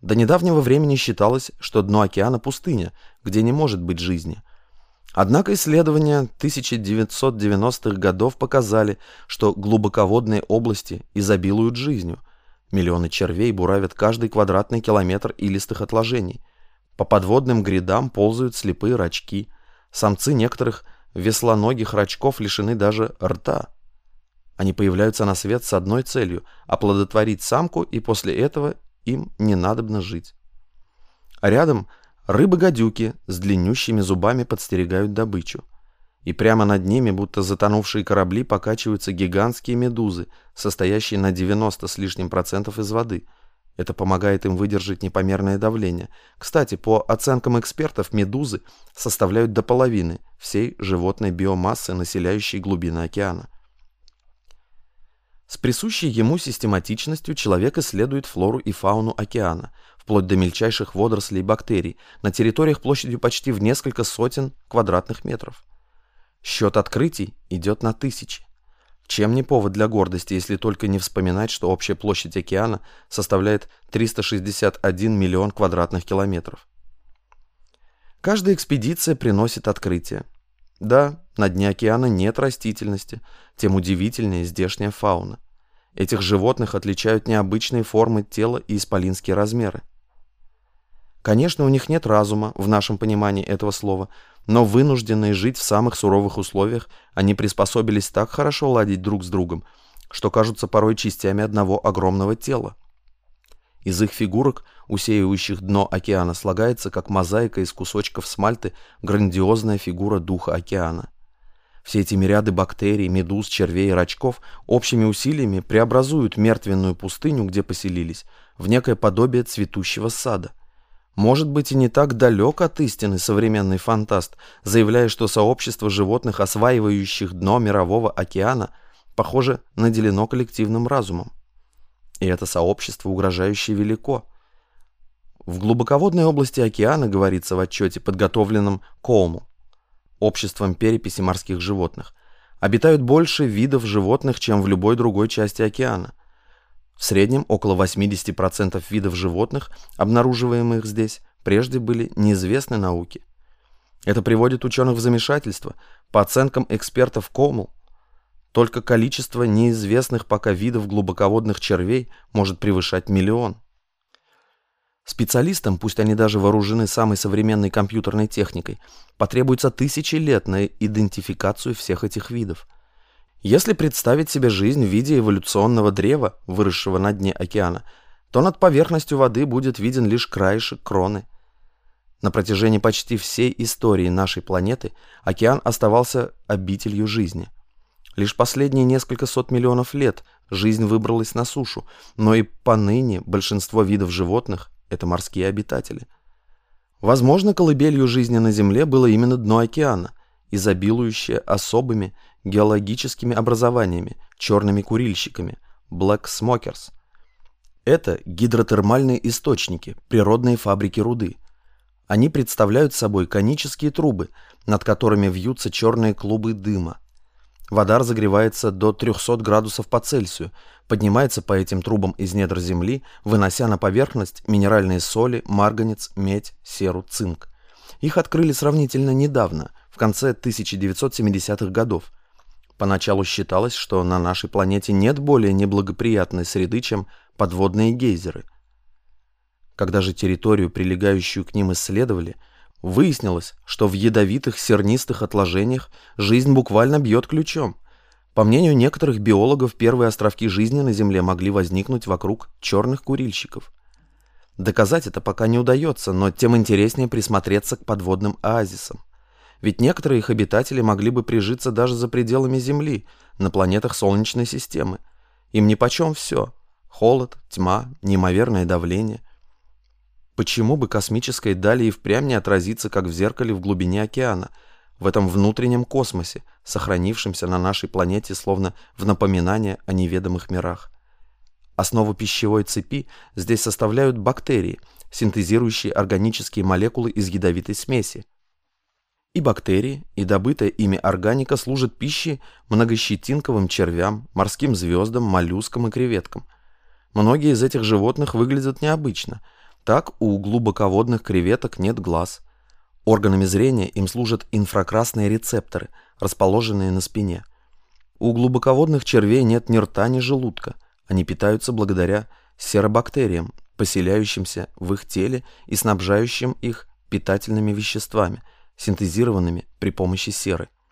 До недавнего времени считалось, что дно океана – пустыня, где не может быть жизни. Однако исследования 1990-х годов показали, что глубоководные области изобилуют жизнью. Миллионы червей буравят каждый квадратный километр илистых отложений. По подводным грядам ползают слепые рачки. Самцы некоторых веслоногих рачков лишены даже рта. Они появляются на свет с одной целью – оплодотворить самку, и после этого им не надобно жить. А рядом рыбы-гадюки с длиннющими зубами подстерегают добычу. И прямо над ними, будто затонувшие корабли, покачиваются гигантские медузы, состоящие на 90 с лишним процентов из воды. Это помогает им выдержать непомерное давление. Кстати, по оценкам экспертов, медузы составляют до половины всей животной биомассы, населяющей глубины океана. С присущей ему систематичностью человек исследует флору и фауну океана, вплоть до мельчайших водорослей и бактерий, на территориях площадью почти в несколько сотен квадратных метров. Счет открытий идет на тысячи. Чем не повод для гордости, если только не вспоминать, что общая площадь океана составляет 361 миллион квадратных километров. Каждая экспедиция приносит открытие. Да, на дне океана нет растительности, тем удивительнее здешняя фауна. Этих животных отличают необычные формы тела и исполинские размеры. Конечно, у них нет разума, в нашем понимании этого слова, но вынужденные жить в самых суровых условиях, они приспособились так хорошо ладить друг с другом, что кажутся порой частями одного огромного тела. Из их фигурок, усеивающих дно океана, слагается, как мозаика из кусочков смальты, грандиозная фигура духа океана. Все эти мириады бактерий, медуз, червей и рачков общими усилиями преобразуют мертвенную пустыню, где поселились, в некое подобие цветущего сада. Может быть, и не так далек от истины современный фантаст, заявляя, что сообщество животных, осваивающих дно мирового океана, похоже, наделено коллективным разумом. И это сообщество угрожающе велико. В глубоководной области океана, говорится в отчете, подготовленном КОМУ, обществом переписи морских животных, обитают больше видов животных, чем в любой другой части океана. В среднем около 80% видов животных, обнаруживаемых здесь, прежде были неизвестны науке. Это приводит ученых в замешательство. По оценкам экспертов КОМУ, только количество неизвестных пока видов глубоководных червей может превышать 1 миллион. Специалистам, пусть они даже вооружены самой современной компьютерной техникой, потребуется тысячи лет на идентификацию всех этих видов. Если представить себе жизнь в виде эволюционного древа, выросшего на дне океана, то над поверхностью воды будет виден лишь краешек кроны. На протяжении почти всей истории нашей планеты океан оставался обителью жизни. Лишь последние несколько сот миллионов лет жизнь выбралась на сушу, но и поныне большинство видов животных – это морские обитатели. Возможно, колыбелью жизни на Земле было именно дно океана, изобилующее особыми геологическими образованиями, черными курильщиками, black smokers. Это гидротермальные источники, природные фабрики руды. Они представляют собой конические трубы, над которыми вьются черные клубы дыма. Вода разогревается до 300 градусов по Цельсию, поднимается по этим трубам из недр земли, вынося на поверхность минеральные соли, марганец, медь, серу, цинк. Их открыли сравнительно недавно, в конце 1970-х годов. Поначалу считалось, что на нашей планете нет более неблагоприятной среды, чем подводные гейзеры. Когда же территорию, прилегающую к ним, исследовали, выяснилось, что в ядовитых сернистых отложениях жизнь буквально бьет ключом. По мнению некоторых биологов, первые островки жизни на Земле могли возникнуть вокруг черных курильщиков. Доказать это пока не удается, но тем интереснее присмотреться к подводным оазисам. Ведь некоторые их обитатели могли бы прижиться даже за пределами Земли, на планетах Солнечной системы. Им нипочем все – холод, тьма, неимоверное давление. Почему бы космической дали и впрямь не отразиться, как в зеркале в глубине океана, в этом внутреннем космосе, сохранившемся на нашей планете словно в напоминание о неведомых мирах? Основу пищевой цепи здесь составляют бактерии, синтезирующие органические молекулы из ядовитой смеси. И бактерии, и добытая ими органика служат пищей многощетинковым червям, морским звездам, моллюскам и креветкам. Многие из этих животных выглядят необычно. Так у глубоководных креветок нет глаз. Органами зрения им служат инфракрасные рецепторы, расположенные на спине. У глубоководных червей нет ни рта, ни желудка. Они питаются благодаря серобактериям, поселяющимся в их теле и снабжающим их питательными веществами, синтезированными при помощи серы.